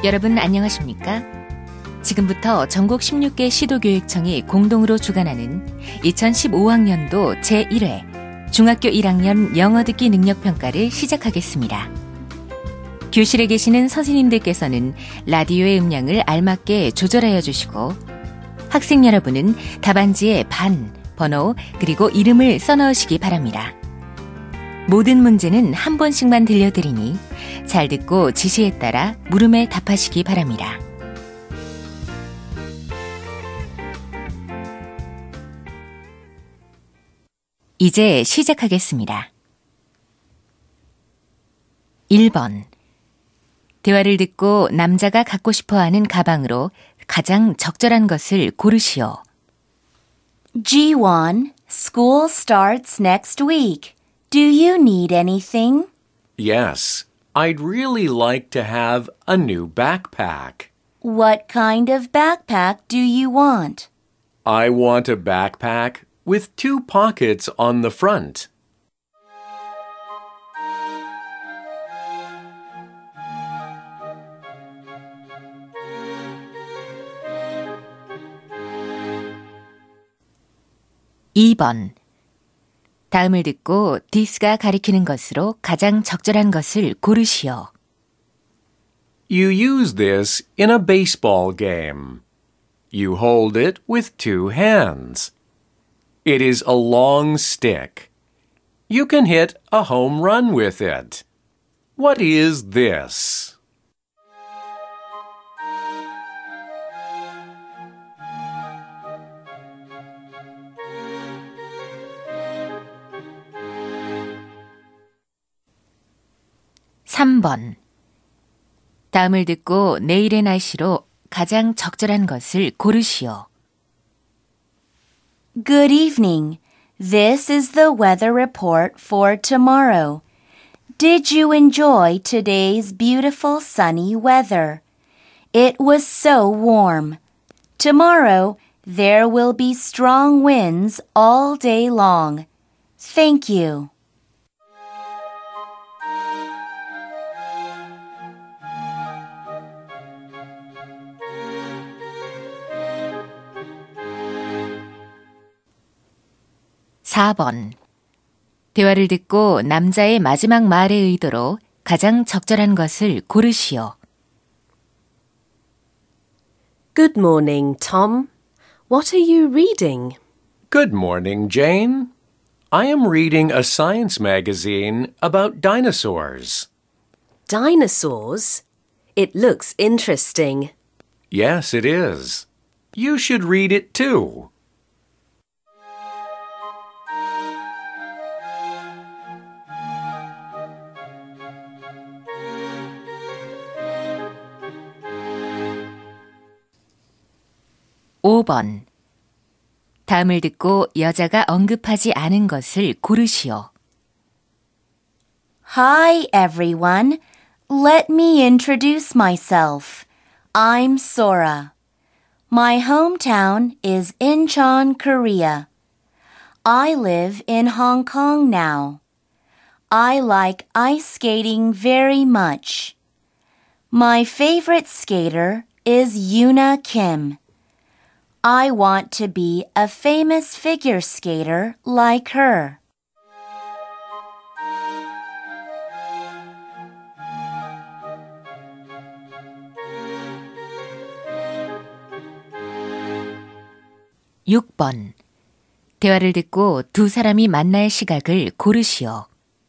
여러분 안녕하십니까? 지금부터 전국 16개 시도교육청이 공동으로 주관하는 2015학년도 제1회 중학교 1학년 영어 듣기 능력평가를 시작하겠습니다. 교실에 계시는 선생님들께서는 라디오의 음량을 알맞게 조절하여 주시고 학생 여러분은 답안지에 반, 번호, 그리고 이름을 써넣으시기 바랍니다. 모든 문제는 한 번씩만 들려드리니 잘 듣고 지시에 따라 물음에 답하시기 바랍니다. 이제 시작하겠습니다. 1번. 대화를 듣고 남자가 갖고 싶어하는 가방으로 가장 적절한 것을 고르시오. G1, school starts next week. Do you need anything? Yes, I'd really like to have a new backpack. What kind of backpack do you want? I want a backpack with 2 pockets on the front. (2번) 다음을 듣고 this가 가리키는 것으로 가장 적절한 것을 고르시오. You use this in a baseball game. You hold it with 2 hands. It is a long stick. You can hit a home run with it. What is this? (3번) 다음을 듣고 내일의 날씨로 가장 적절한 것을 고르시오. Good evening. This is the weather report for tomorrow. Did you enjoy today's beautiful sunny weather? It was so warm. Tomorrow, there will be strong winds all day long. Thank you. (4번) 대화를 듣고 남자의 마지막 말의 의도로 가장 적절한 것을 고르시오. Good morning, Tom. What are you reading? Good morning, Jane. I am reading a science magazine about dinosaurs. Dinosaurs? It looks interesting. Yes, it is. You should read it too. (5번) 다음을 듣고 여자가 언급하지 않은 것을 고르시오. Hi, everyone. Let me introduce myself. I'm Sora. My hometown is Incheon, Korea. I live in Hong Kong now. I like ice skating very much. My favorite skater is Yoona Kim. I want to be a famous figure skater like her. (6번) 대화를 듣고 두 사람이 만날 시각을 고르시오.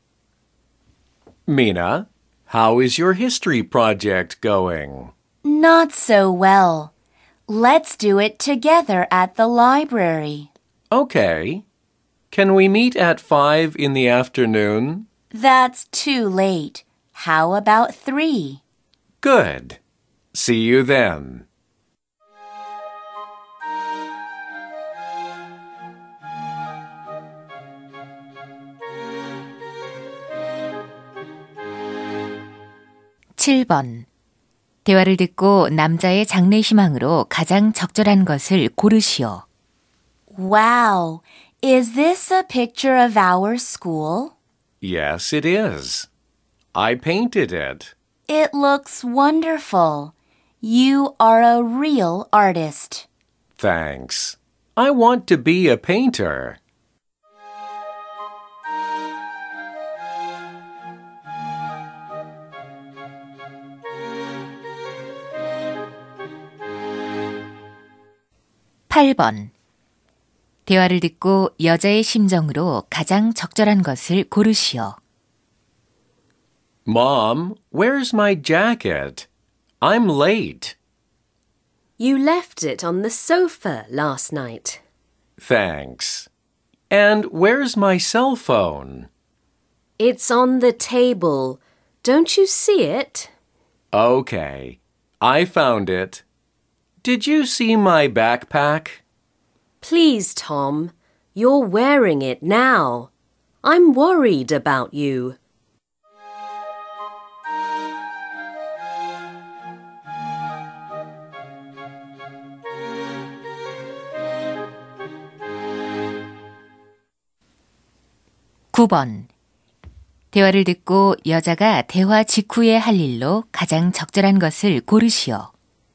Mina, how is your history project going? Not so well. Let's do it together at the library. Okay. Can we meet at 5 in the afternoon? That's too late. How about 3? Good. See you then. (7번) 대화를 듣고 남자의 장래희망으로 가장 적절한 것을 고르시오. Wow, is this a picture of our school? Yes, it is. I painted it. It looks wonderful. You are a real artist. Thanks. I want to be a painter. (8번) 대화를 듣고 여자의 심정으로 가장 적절한 것을 고르시오. Mom, where's my jacket? I'm late. You left it on the sofa last night. Thanks. And where's my cell phone? It's on the table. Don't you see it? Okay. I found it. Did you see my backpack? Please, Tom. You're wearing it now. I'm worried about you. (9번) 대화를 듣고 여자가 대화 직후에 할 일로 가장 적절한 것을 고르시오.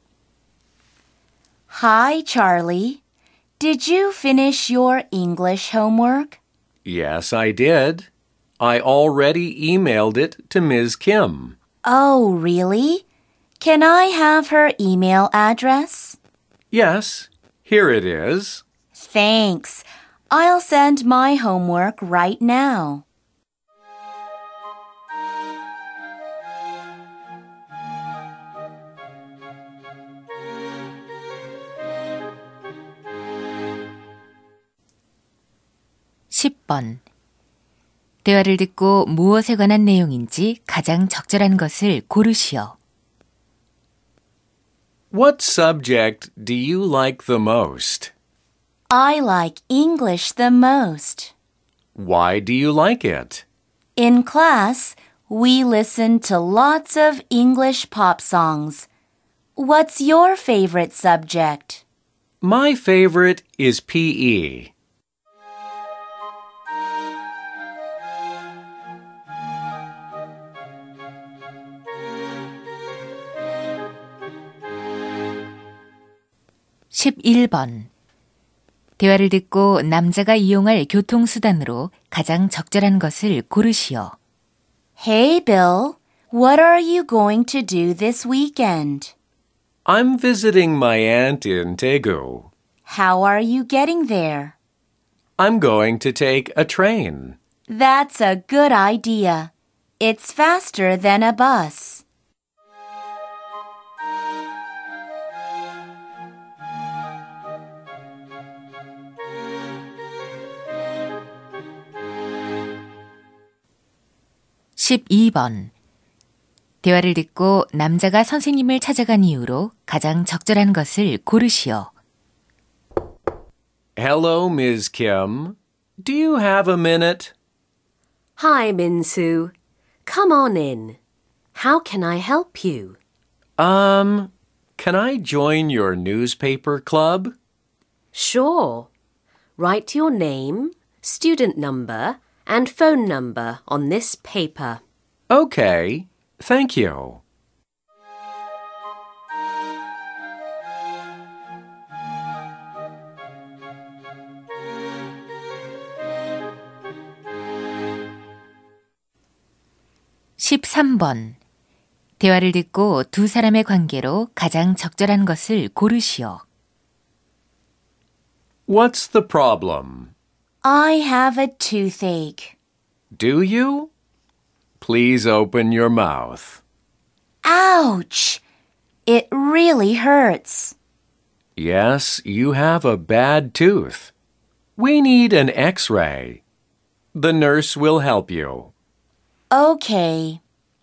Hi, Charlie. Did you finish your English homework? Yes, I did. I already emailed it to Ms. Kim. Oh, really? Can I have her email address? Yes, here it is. Thanks. I'll send my homework right now. (10번) 대화를 듣고 무엇에 관한 내용인지 가장 적절한 것을 고르시오. What subject do you like the most? I like English the most. Why do you like it? In class, we listen to lots of English pop songs. What's your favorite subject? My favorite is PE. (11번) 대화를 듣고 남자가 이용할 교통수단으로 가장 적절한 것을 고르시오. Hey, Bill. What are you going to do this weekend? I'm visiting my aunt in Daegu. How are you getting there? I'm going to take a train. That's a good idea. It's faster than a bus. (12번) 대화를 듣고 남자가 선생님을 찾아간 이후로 가장 적절한 것을 고르시오. Hello, Ms. Kim. Do you have a minute? Hi, Min-soo. Come on in. How can I help you? Can I join your newspaper club? Sure. Write your name, student number, and phone number on this paper. Okay, thank you. (13번) 대화를 듣고 두 사람의 관계로 가장 적절한 것을 고르시오. What's the problem? I have a toothache. Do you? Please open your mouth. Ouch! It really hurts. Yes, you have a bad tooth. We need an X-ray. The nurse will help you. Okay.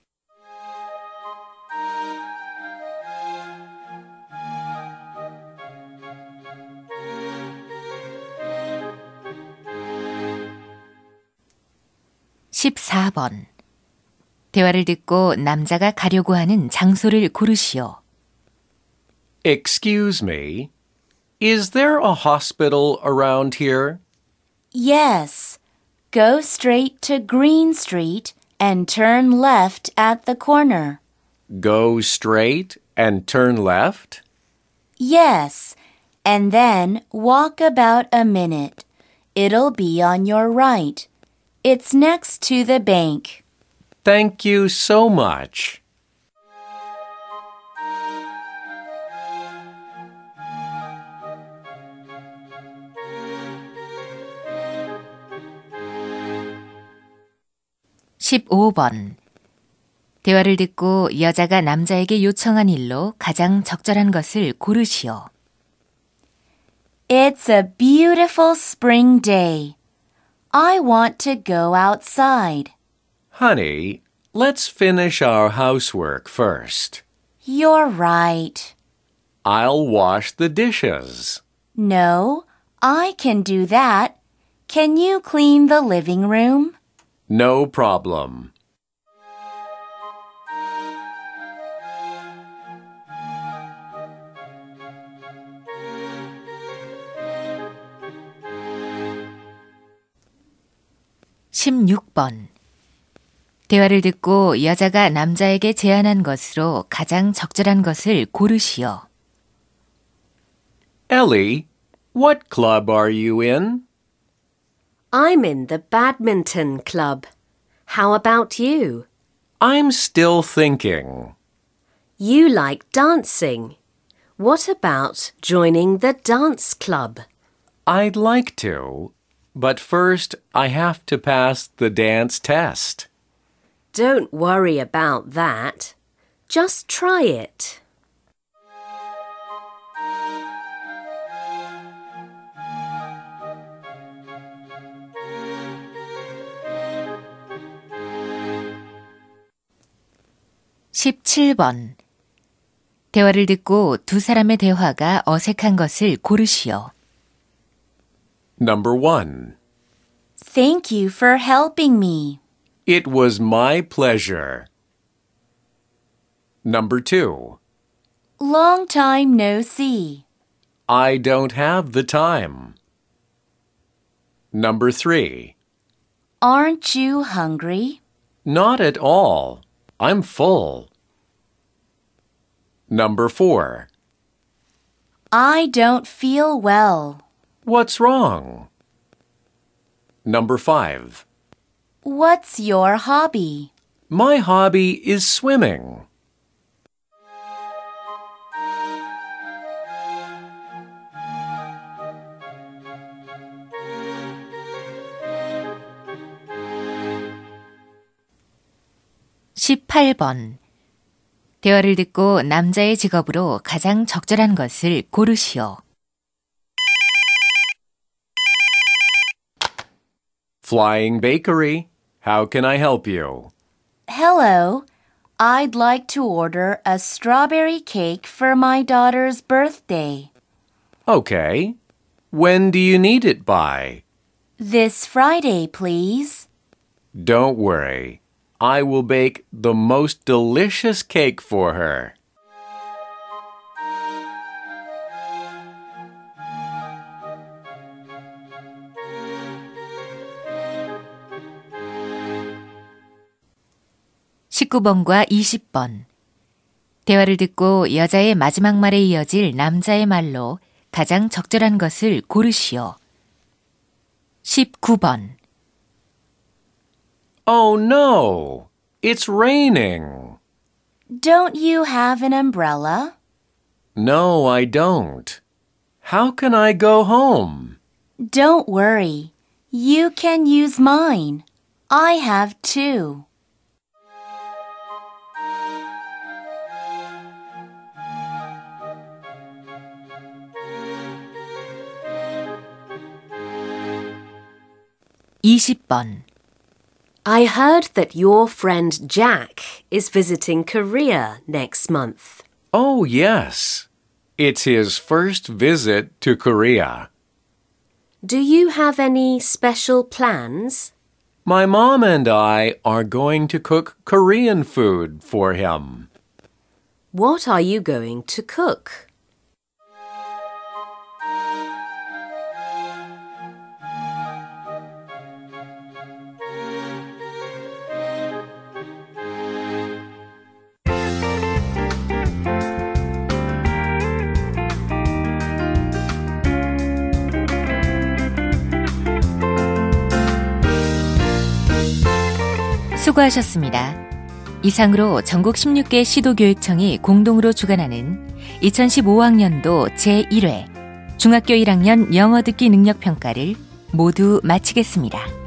(14번) 대화를 듣고 남자가 가려고 하는 장소를 고르시오. Excuse me, is there a hospital around here? Yes. Go straight to Green Street and turn left at the corner. Go straight And turn left? Yes, and then walk about a minute. It'll be on your right. It's next to the bank. Thank you so much. (15번) 대화를 듣고 여자가 남자에게 요청한 일로 가장 적절한 것을 고르시오. It's a beautiful spring day. I want to go outside. Honey, let's finish our housework first. You're right. I'll wash the dishes. No, I can do that. Can you clean the living room? No problem. (16번) 대화를 듣고 여자가 남자에게 제안한 것으로 가장 적절한 것을 고르시오. Ellie, what club are you in? I'm in the badminton club. How about you? I'm still thinking. You like dancing. What about joining the dance club? I'd like to, but first I have to pass the dance test. Don't worry about that. Just try it. (17번) 대화를 듣고 두 사람의 대화가 어색한 것을 고르시오. Number 1. Thank you for helping me. It was my pleasure. Number 2. Long time no see. I don't have the time. Number 3. Aren't you hungry? Not at all. I'm full. Number 4. I don't feel well. What's wrong? Number 5. What's your hobby? My hobby is swimming. (18번) 대화를 듣고 남자의 직업으로 가장 적절한 것을 고르시오. Flying Bakery. How can I help you? Hello. I'd like to order a strawberry cake for my daughter's birthday. Okay. When do you need it by? This Friday, please. Don't worry. I will bake the most delicious cake for her. (19번과 20번) 대화를 듣고 여자의 마지막 말에 이어질 남자의 말로 가장 적절한 것을 고르시오. 19번 Oh no! It's raining. Don't you have an umbrella? No, I don't. How can I go home? Don't worry. You can use mine. I have two. (20번) I heard that your friend Jack is visiting Korea next month. Oh, yes. It's his first visit to Korea. Do you have any special plans? My mom and I are going to cook Korean food for him. What are you going to cook? 수고하셨습니다. 이상으로 전국 16개 시도교육청이 공동으로 주관하는 2015학년도 제1회 중학교 1학년 영어 듣기 능력 평가를 모두 마치겠습니다.